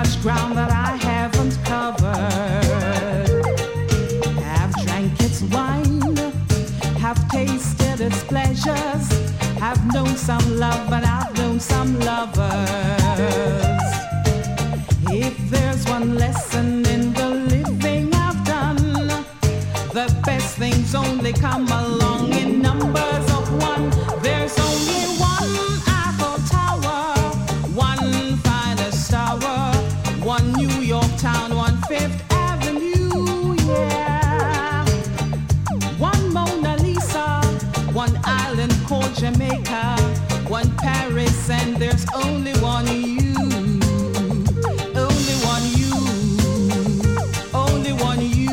much ground that I haven't covered. Have drank its wine, have tasted its pleasures, have known some love and I've known some lovers. If there's one lesson in the living I've done, the best things only come along in numbers of one. There's only one Eiffel Tower, one finest tower, one New York town, one Fifth Avenue, yeah. One Mona Lisa, one island called Jamaica, one Paris, and there's only one you. Only one you. Only one you.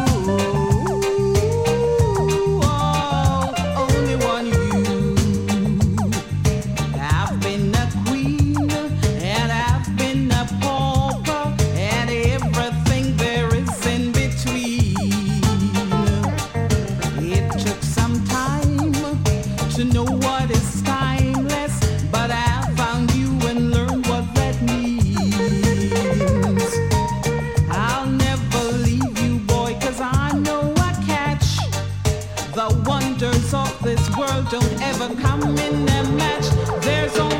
To know what is timeless, but I found you and learned what that means. I'll never leave you, boy, 'cause I know I catch the wonders of this world don't ever come in a match. There's only